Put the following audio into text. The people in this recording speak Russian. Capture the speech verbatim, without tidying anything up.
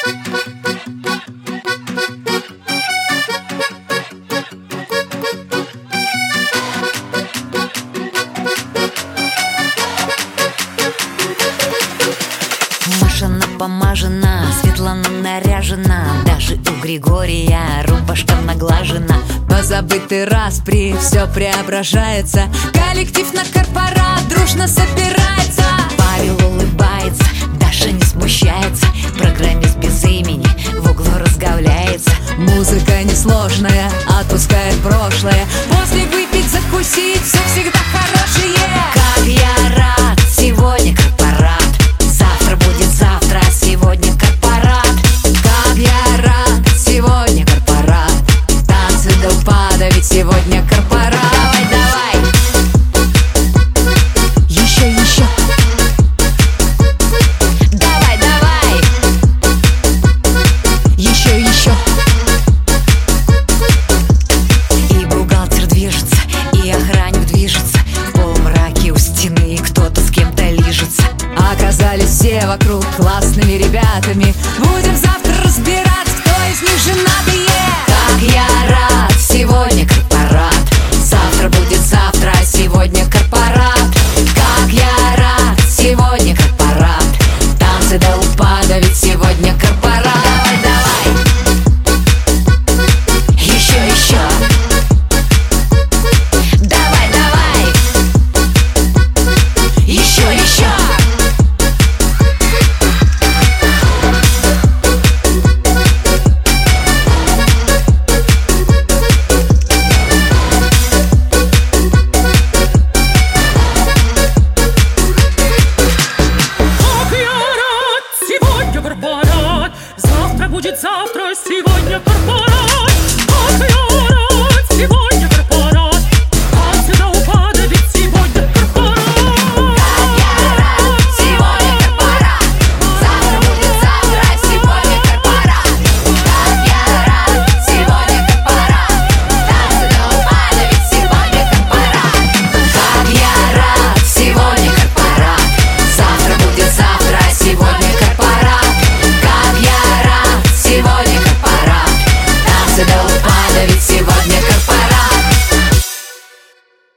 Маша напомажена, Светлана наряжена, даже у Григория рубашка наглажена. Позабытый распри, все преображается, коллектив на корпорат дружно собирается. Павел улыбается, Даша не смущается, программист без имени в углу разговляется. Музыка несложная, отпускает прошлое, после выпить, закусить, все всегда хорошее. Как я рад, сегодня корпорат, завтра будет завтра, сегодня корпорат. Как я рад, сегодня корпорат, танцы до упада, ведь сегодня корпорат. Давай, давай, еще, еще. давай, давай, Еще, еще. и бухгалтер движется, и охранник движется, в полумраке у стены кто-то с кем-то лижется. Оказались все вокруг классными ребятами, будем завтра разбираться, кто из них женатые. Как я рад, сегодня корпорат, завтра будет завтра, сегодня корпорат. Как я рад, сегодня корпорат, танцы до упада, ведь сегодня корпорат. Давай, давай, еще, еще. Давай, давай, еще, еще. Как я рад, сегодня корпорат, завтра будет завтра, сегодня корпорат.